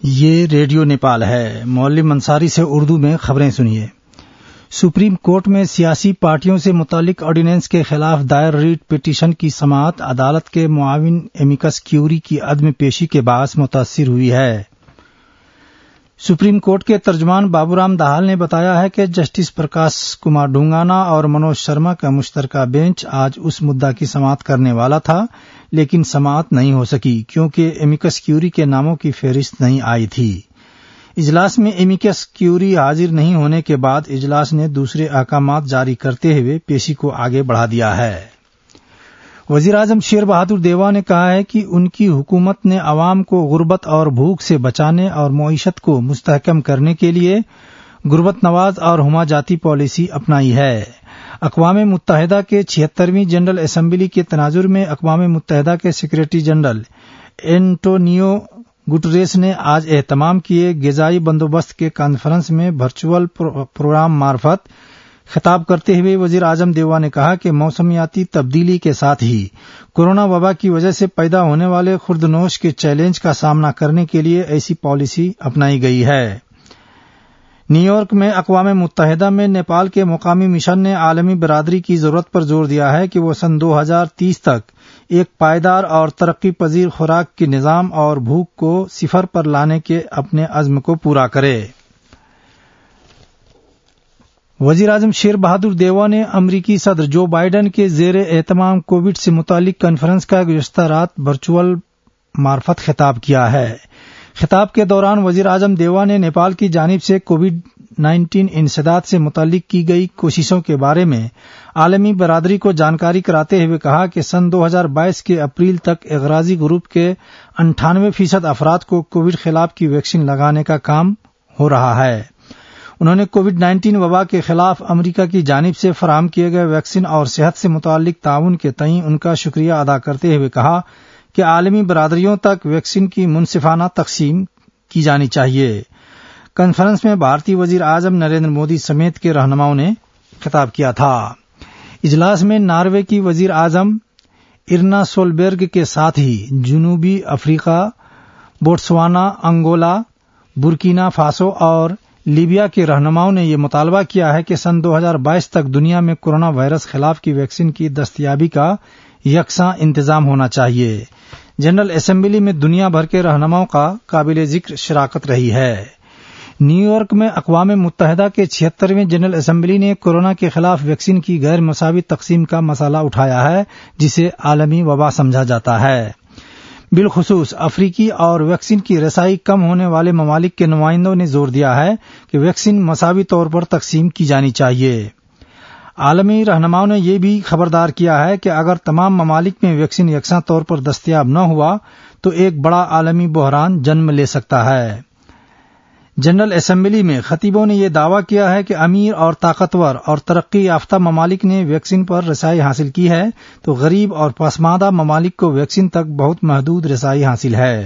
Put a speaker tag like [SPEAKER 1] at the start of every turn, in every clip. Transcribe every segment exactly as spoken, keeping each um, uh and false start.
[SPEAKER 1] یہ ریڈیو نیپال ہے۔ مولم انصاری سے اردو میں خبریں سنیے۔ سپریم کورٹ میں سیاسی پارٹیوں سے متعلق آرڈیننس کے خلاف دائر ریٹ پٹیشن کی سماعت عدالت کے معاون ایمیکس کیوری کی عدم پیشی کے باعث متاثر ہوئی ہے۔ سپریم کورٹ کے ترجمان بابو رام دہال نے بتایا ہے کہ جسٹس پرکاش کمار ڈھونگانا اور منوج شرما کا مشترکہ بینچ آج اس مدعا کی سماعت کرنے والا تھا، لیکن سماعت نہیں ہو سکی کیونکہ ایمیکس کیوری کے ناموں کی فہرست نہیں آئی تھی۔ اجلاس میں ایمیکس کیوری حاضر نہیں ہونے کے بعد اجلاس نے دوسرے احکامات جاری کرتے ہوئے پیشی کو آگے بڑھا دیا ہے۔ وزیر اعظم شیر بہادر دیوا نے کہا ہے کہ ان کی حکومت نے عوام کو غربت اور بھوک سے بچانے اور معیشت کو مستحکم کرنے کے لیے غربت نواز اور ہمہ جاتی پالیسی اپنائی ہے۔ اقوام متحدہ کے چھہترویں جنرل اسمبلی کے تناظر میں اقوام متحدہ کے سیکریٹری جنرل اینٹونیو گٹریس نے آج اہتمام کیے غذائی بندوبست کے کانفرنس میں ورچوئل پروگرام مارفت خطاب کرتے ہوئے وزیر اعظم دیوا نے کہا کہ موسمیاتی تبدیلی کے ساتھ ہی کورونا وبا کی وجہ سے پیدا ہونے والے خوردنوش کے چیلنج کا سامنا کرنے کے لیے ایسی پالیسی اپنائی گئی ہے۔ نیو یارک میں اقوام متحدہ میں نیپال کے مقامی مشن نے عالمی برادری کی ضرورت پر زور دیا ہے کہ وہ سن دو ہزار تیس تک ایک پائیدار اور ترقی پذیر خوراک کے نظام اور بھوک کو صفر پر لانے کے اپنے عزم کو پورا کرے۔ وزیر اعظم شیر بہادر دیوا نے امریکی صدر جو بائیڈن کے زیر اہتمام کووڈ سے متعلق کانفرنس کا گزشتہ رات ورچوئل مارفت خطاب کیا ہے۔ خطاب کے دوران وزیر اعظم دیوا نے نیپال کی جانب سے کووڈ نائنٹین انسداد سے متعلق کی گئی کوششوں کے بارے میں عالمی برادری کو جانکاری کراتے ہوئے کہا کہ سن دو ہزار بائیس کے اپریل تک اغراضی گروپ کے انٹھانوے فیصد افراد کو کووڈ خلاف کی ویکسین لگانے کا کام ہو رہا ہے۔ انہوں نے کووڈ نائنٹین وبا کے خلاف امریکہ کی جانب سے فراہم کیے گئے ویکسین اور صحت سے متعلق تعاون کے تئیں ان کا شکریہ ادا کرتے ہوئے کہا کہ عالمی برادریوں تک ویکسین کی منصفانہ تقسیم کی جانی چاہیے۔ کانفرنس میں بھارتی وزیر اعظم نریندر مودی سمیت کے رہنماؤں نے خطاب کیا تھا۔ اجلاس میں ناروے کی وزیر اعظم ارنا سولبرگ کے ساتھ ہی جنوبی افریقہ، بوٹسوانا، انگولا، برکینا فاسو اور لیبیا کے رہنماؤں نے یہ مطالبہ کیا ہے کہ سن دو ہزار بائیس تک دنیا میں کورونا وائرس خلاف کی ویکسین کی دستیابی کا یکساں انتظام ہونا چاہیے۔ جنرل اسمبلی میں دنیا بھر کے رہنماؤں کا قابل ذکر شراکت رہی ہے۔ نیو یارک میں اقوام متحدہ کے چھہترویں جنرل اسمبلی نے کورونا کے خلاف ویکسین کی غیر مساوی تقسیم کا مسئلہ اٹھایا ہے، جسے عالمی وبا سمجھا جاتا ہے۔ بالخصوص افریقی اور ویکسین کی رسائی کم ہونے والے ممالک کے نمائندوں نے زور دیا ہے کہ ویکسین مساوی طور پر تقسیم کی جانی چاہیے۔ عالمی رہنماؤں نے یہ بھی خبردار کیا ہے کہ اگر تمام ممالک میں ویکسین یکساں طور پر دستیاب نہ ہوا تو ایک بڑا عالمی بحران جنم لے سکتا ہے۔ جنرل اسمبلی میں خطیبوں نے یہ دعویٰ کیا ہے کہ امیر اور طاقتور اور ترقی یافتہ ممالک نے ویکسین پر رسائی حاصل کی ہے تو غریب اور پسماندہ ممالک کو ویکسین تک بہت محدود رسائی حاصل ہے۔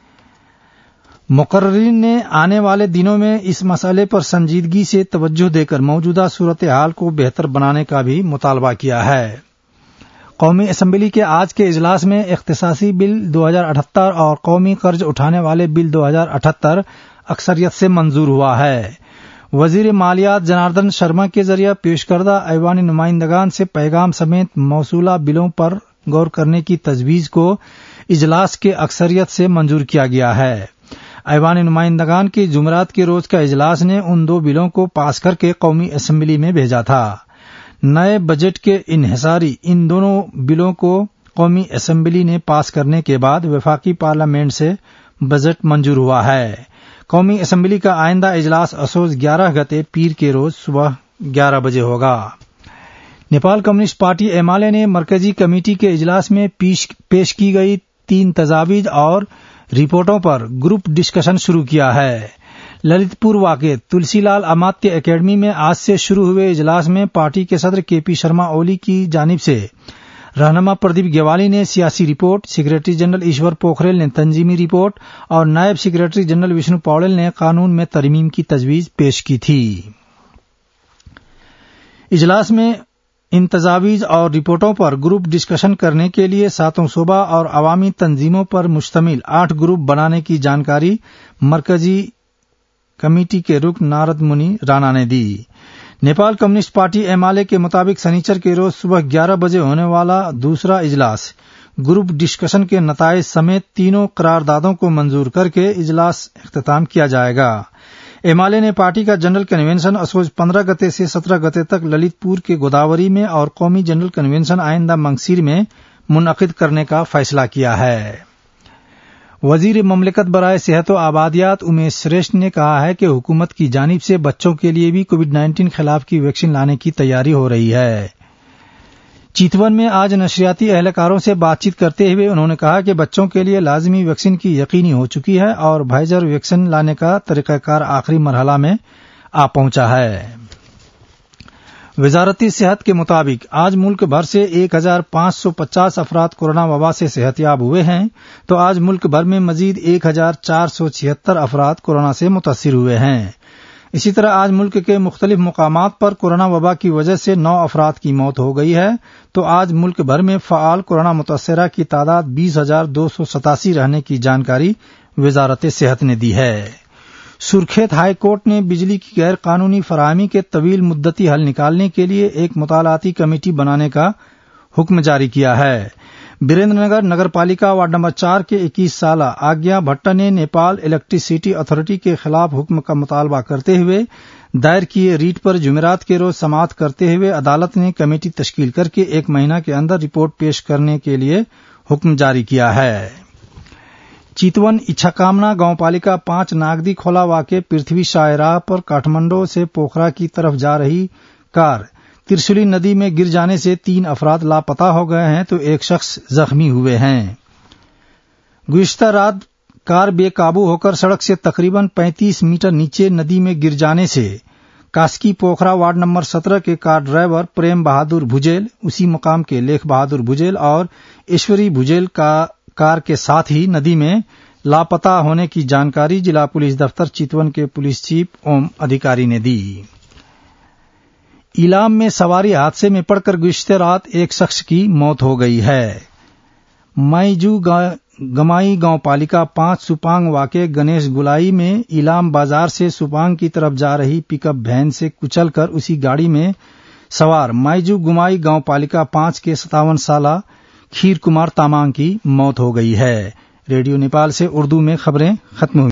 [SPEAKER 1] مقررین نے آنے والے دنوں میں اس مسئلے پر سنجیدگی سے توجہ دے کر موجودہ صورتحال کو بہتر بنانے کا بھی مطالبہ کیا ہے۔ قومی اسمبلی کے آج کے اجلاس میں اختصاصی بل دو ہزار اٹھہتر اور قومی قرض اٹھانے والے بل دو ہزار اٹھہتر اکثریت سے منظور ہوا ہے۔ وزیر مالیات جناردن شرما کے ذریعہ پیش کردہ ایوان نمائندگان سے پیغام سمیت موصولہ بلوں پر غور کرنے کی تجویز کو اجلاس کے اکثریت سے منظور کیا گیا ہے۔ ایوان نمائندگان کے جمعرات کے روز کا اجلاس نے ان دو بلوں کو پاس کر کے قومی اسمبلی میں بھیجا تھا۔ نئے بجٹ کے انحصاری ان دونوں بلوں کو قومی اسمبلی نے پاس کرنے کے بعد وفاقی پارلیمنٹ سے بجٹ منظور ہوا ہے۔ قومی اسمبلی کا آئندہ اجلاس اسوز گیارہ گتے پیر کے روز صبح گیارہ بجے ہوگا۔ Nepal communist party M L A نے مرکزی کمیٹی کے اجلاس میں پیش کی گئی تین تجاویز اور رپورٹوں پر گروپ ڈسکشن شروع کیا ہے۔ للت پور واقع تلسی لال اماتیہ اکیڈمی میں آج سے شروع ہوئے اجلاس میں پارٹی کے صدر کے پی شرما اولی کی جانب سے رہنما پردیپ گیوالی نے سیاسی report, secretary general Ishwar Pokharel نے تنظیمی رپورٹ اور نائب سیکریٹری جنرل وشنو پاؤڈل نے قانون میں ترمیم کی تجویز پیش کی تھی۔ اجلاس میں ان تجاویز اور رپورٹوں پر گروپ ڈسکشن کرنے کے لیے ساتوں صوبہ اور عوامی تنظیموں پر مشتمل آٹھ گروپ بنانے کی جانکاری مرکزی کمیٹی کے رکن نارد منی رانا نے دی۔ Nepal communist party M L A کے مطابق سنیچر کے روز صبح گیارہ بجے ہونے والا دوسرا اجلاس گروپ ڈسکشن کے نتائج سمیت تینوں قراردادوں کو منظور کر کے اجلاس اختتام کیا جائے گا۔ ایم ایل اے نے پارٹی کا جنرل کنونشن اسوج پندرہ گتے سے سترہ گتے تک للت پور کے گوداوری میں اور قومی جنرل کنونشن آئندہ منگسیر میں منعقد کرنے کا فیصلہ کیا ہے۔ وزیر مملکت برائے صحت و آبادیات امیش سریشٹھ نے کہا ہے کہ حکومت کی جانب سے بچوں کے لیے بھی کووڈ نائنٹین خلاف کی ویکسین لانے کی تیاری ہو رہی ہے۔ چیتون میں آج نشریاتی اہلکاروں سے بات چیت کرتے ہوئے انہوں نے کہا کہ بچوں کے لیے لازمی ویکسین کی یقینی ہو چکی ہے اور بھائزر ویکسین لانے کا طریقہ کار آخری مرحلہ میں آ پہنچا ہے۔ وزارت صحت کے مطابق آج ملک بھر سے ایک ہزار پانچ سو پچاس افراد کورونا وبا سے صحت یاب ہوئے ہیں تو آج ملک بھر میں مزید ایک ہزار چار سو چھہتر افراد کورونا سے متاثر ہوئے ہیں۔ اسی طرح آج ملک کے مختلف مقامات پر کورونا وبا کی وجہ سے نو افراد کی موت ہو گئی ہے تو آج ملک بھر میں فعال کورونا متاثرہ کی تعداد بیس ہزار دو سو ستاسی رہنے کی جانکاری وزارت صحت نے دی ہے۔ سرخیت ہائی کورٹ نے بجلی کی غیر قانونی فراہمی کے طویل مدتی حل نکالنے کے لیے ایک مطالعاتی کمیٹی بنانے کا حکم جاری کیا ہے۔ بیریندر نگر نگر پالیکا وارڈ نمبر چار کے اکیس سالہ آگیا بھٹا نے نیپال الیکٹریسٹی اتھارٹی کے خلاف حکم کا مطالبہ کرتے ہوئے دائر کیے ریٹ پر جمعرات کے روز سماعت کرتے ہوئے عدالت نے کمیٹی تشکیل کر کے ایک مہینہ کے اندر رپورٹ پیش کرنے کے لیے حکم جاری کیا ہے۔ چیتون اچھاکامنا گاؤں پالیکا پانچ ناگدی کھولا واقع پرتھوی شاہ راہ پر کاٹھمنڈو سے پوکھرا کی طرف جا رہی کار ترسولی ندی میں گر جانے سے تین افراد لاپتہ ہو گئے ہیں تو ایک شخص زخمی ہوئے ہیں۔ گزشتہ رات کار بے قابو ہو کر سڑک سے تقریباً پینتیس میٹر نیچے ندی میں گر جانے سے کاسکی پوکھرا وارڈ نمبر سترہ کے کار ڈرائیور پریم بہادر بھجیل، اسی مقام کے لیکھ بہادر بھجیل اور ایشوری بھجیل کا کار کے ساتھ ہی ندی میں لاپتہ ہونے کی جانکاری ضلع پولیس دفتر چیتون کے پولیس چیف اوم ادھیکاری نے دی۔ ایلام میں سواری حادثے میں پڑ کر گزشتہ رات ایک شخص کی موت ہو گئی ہے۔ مائیجو گمائی گاؤں پالیکا پانچ سپانگ واقع گنیش گولائی میں ایلام بازار سے سپانگ کی طرف جا رہی پک اپ وین سے کچل کر اسی گاڑی میں سوار مائیجو گمائی گاؤں پالیکا پانچ کے ستاون سالہ کھیر کمار تامانگ کی موت ہو گئی ہے۔ ریڈیو نیپال سے اردو میں خبریں ختم ہوئی۔